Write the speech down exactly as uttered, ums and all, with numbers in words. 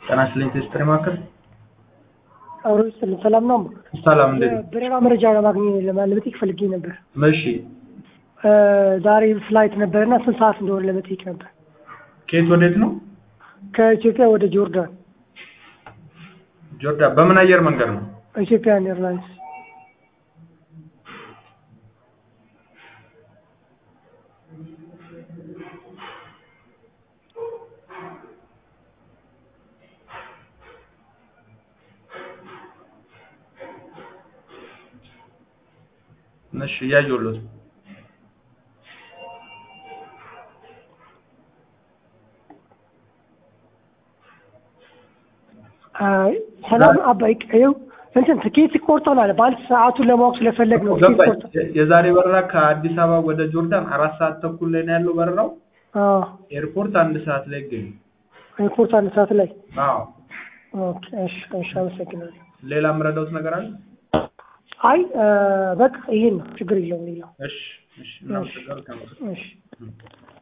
ጤና ይስጥልኝ ቴስትሪ ማዕከል አውሮስ ሰላም ነው ሰላም እንዴ በረራ መረጃ ለማግኘት ለማለትክ ፈልጌ ነበር እሺ ዛሬ ፍላይት ነበርና ስንት ሰዓት እንደሆነ ለመጠየቅ ነበር ከየት ወዴት ነው ከኢትዮጵያ ወደ ጆርዳን ጆርዳን በምን አየር መንገድ ነው ኢትዮጵያን ኤርላይንስ ነሽ ያጆሎት አይ ሰላም አባይክ አይው እንትን ትኬት ቆርጠናል ባል ሰዓቱን ለማወቅ ስለፈለግ ነው ትኬት ቆርጠ የዛሬ በረራ ከአዲስ አበባ ወደ ጆርዳን አራት ሰዓት ተኩል ላይ ነው ያለው በረራው አዎ ኤርፖርት አንድ ሰዓት ላይ ገኝ ኤርፖርት አንድ ሰዓት ላይ አዎ ኦኬ እሺ እሺ አመሰግናለሁ ሌላ ምረዳውት ነገር አለ አይ በቃ ይሄን ነው ችግር የለውም ሌላው እሺ እሺ እናመሰግናለን እሺ